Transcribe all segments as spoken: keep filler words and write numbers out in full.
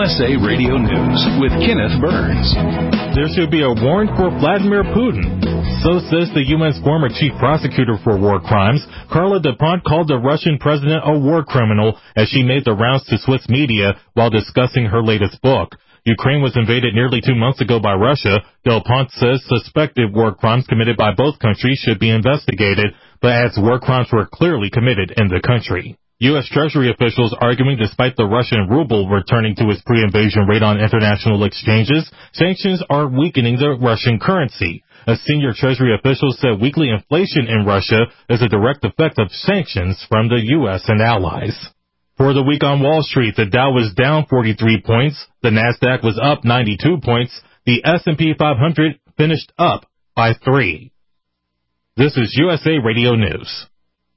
S A Radio News with Kenneth Burns. There should be a warrant for Vladimir Putin. So says the U N's former chief prosecutor for war crimes. Carla DuPont called the Russian president a war criminal as she made the rounds to Swiss media while discussing her latest book. Ukraine was invaded nearly two months ago by Russia. DuPont says suspected war crimes committed by both countries should be investigated, but adds war crimes were clearly committed in the country. U S. Treasury officials arguing despite the Russian ruble returning to its pre-invasion rate on international exchanges, sanctions are weakening the Russian currency. A senior Treasury official said weekly inflation in Russia is a direct effect of sanctions from the U S and allies. For the week on Wall Street, the Dow was down forty-three points, the Nasdaq was up ninety-two points, the S and P five hundred finished up by three. This is U S A Radio News.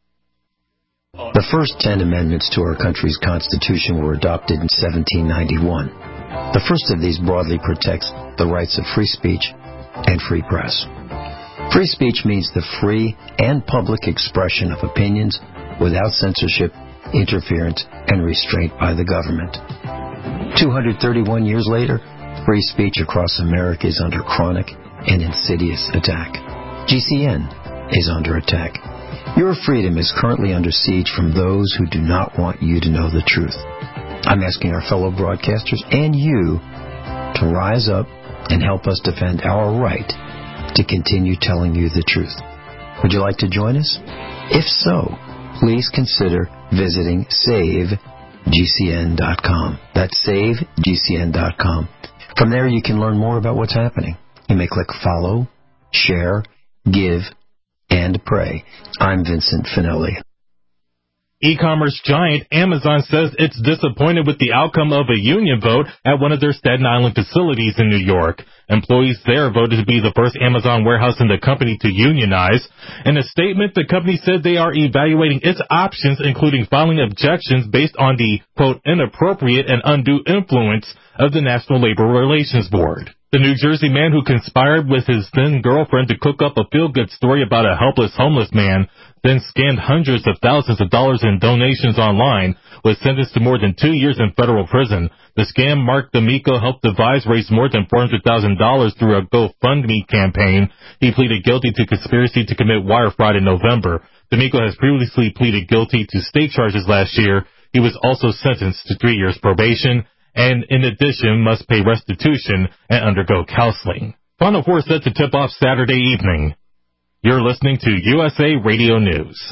The first ten amendments to our country's Constitution were adopted in seventeen ninety-one. The first of these broadly protects the rights of free speech and free press. Free speech means the free and public expression of opinions without censorship, interference, and restraint by the government. two hundred thirty-one years later, free speech across America is under chronic and insidious attack. G C N is under attack. Your freedom is currently under siege from those who do not want you to know the truth. I'm asking our fellow broadcasters and you to rise up and help us defend our right to continue telling you the truth. Would you like to join us? If so, please consider visiting save G C N dot com. That's save G C N dot com. From there, you can learn more about what's happening. You may click follow, share, give, and pray. I'm Vincent Finelli. E-commerce giant Amazon says it's disappointed with the outcome of a union vote at one of their Staten Island facilities in New York. Employees there voted to be the first Amazon warehouse in the company to unionize. In a statement, the company said they are evaluating its options, including filing objections based on the, quote, inappropriate and undue influence of the National Labor Relations Board. The New Jersey man who conspired with his then-girlfriend to cook up a feel-good story about a helpless homeless man, then scammed hundreds of thousands of dollars in donations online, was sentenced to more than two years in federal prison. The scam Mark D'Amico helped devise raised more than four hundred thousand dollars through a GoFundMe campaign. He pleaded guilty to conspiracy to commit wire fraud in November. D'Amico has previously pleaded guilty to state charges last year. He was also sentenced to three years probation, and in addition must pay restitution and undergo counseling. Final four set to tip off Saturday evening. You're listening to U S A Radio News.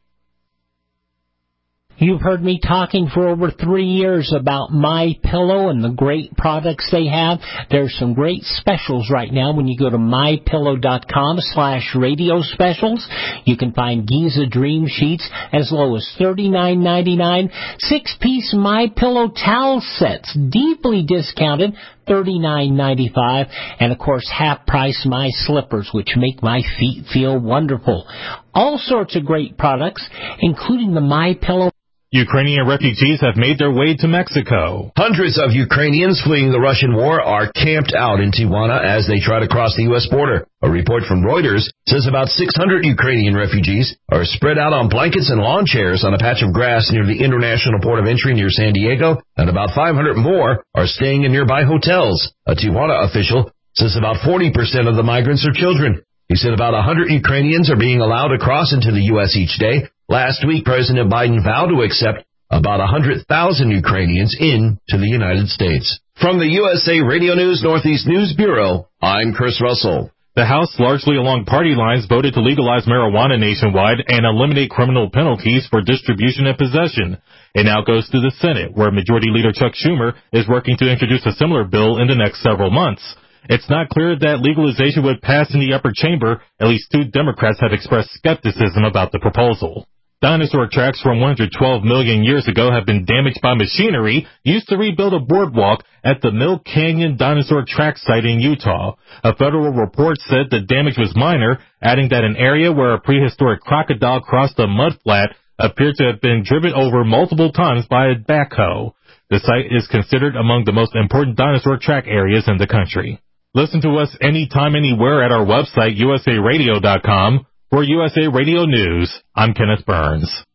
You've heard me talking for over three years about MyPillow and the great products they have. There's some great specials right now when you go to MyPillow.com slash radio specials. You can find Giza Dream Sheets as low as thirty-nine ninety-nine. Six-piece MyPillow towel sets, deeply discounted, thirty-nine ninety-five. And, of course, half-price My Slippers, which make my feet feel wonderful. All sorts of great products, including the MyPillow. Ukrainian refugees have made their way to Mexico. Hundreds of Ukrainians fleeing the Russian war are camped out in Tijuana as they try to cross the U S border. A report from Reuters says about six hundred Ukrainian refugees are spread out on blankets and lawn chairs on a patch of grass near the international port of entry near San Diego, and about five hundred more are staying in nearby hotels. A Tijuana official says about forty percent of the migrants are children. He said about one hundred Ukrainians are being allowed to cross into the U S each day. Last week, President Biden vowed to accept about one hundred thousand Ukrainians into the United States. From the U S A Radio News Northeast News Bureau, I'm Chris Russell. The House, largely along party lines, voted to legalize marijuana nationwide and eliminate criminal penalties for distribution and possession. It now goes to the Senate, where Majority Leader Chuck Schumer is working to introduce a similar bill in the next several months. It's not clear that legalization would pass in the upper chamber. At least two Democrats have expressed skepticism about the proposal. Dinosaur tracks from one hundred twelve million years ago have been damaged by machinery used to rebuild a boardwalk at the Mill Canyon Dinosaur Track site in Utah. A federal report said the damage was minor, adding that an area where a prehistoric crocodile crossed a mudflat appeared to have been driven over multiple times by a backhoe. The site is considered among the most important dinosaur track areas in the country. Listen to us anytime, anywhere at our website, U S A radio dot com. For U S A Radio News, I'm Kenneth Burns.